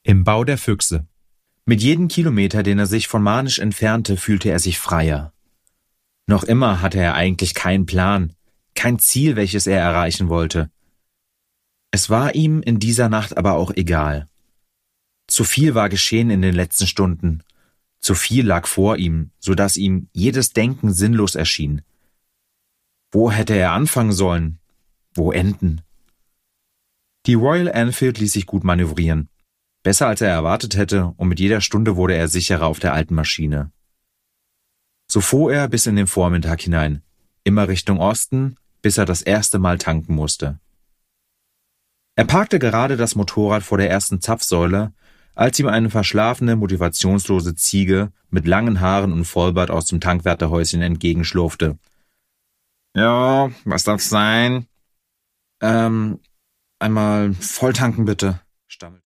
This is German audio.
Im Bau der Füchse. Mit jedem Kilometer, den er sich von Manisch entfernte, fühlte er sich freier. Noch immer hatte er eigentlich keinen Plan, kein Ziel, welches er erreichen wollte. Es war ihm in dieser Nacht aber auch egal. Zu viel war geschehen in den letzten Stunden. Zu viel lag vor ihm, so dass ihm jedes Denken sinnlos erschien. Wo hätte er anfangen sollen? Wo enden? Die Royal Enfield ließ sich gut manövrieren. Besser als er erwartet hätte, und mit jeder Stunde wurde er sicherer auf der alten Maschine. So fuhr er bis in den Vormittag hinein, immer Richtung Osten, bis er das erste Mal tanken musste. Er parkte gerade das Motorrad vor der ersten Zapfsäule, als ihm eine verschlafene, motivationslose Ziege mit langen Haaren und Vollbart aus dem Tankwärterhäuschen entgegenschlurfte. »Ja, was darf's sein?« Einmal volltanken bitte«, stammelte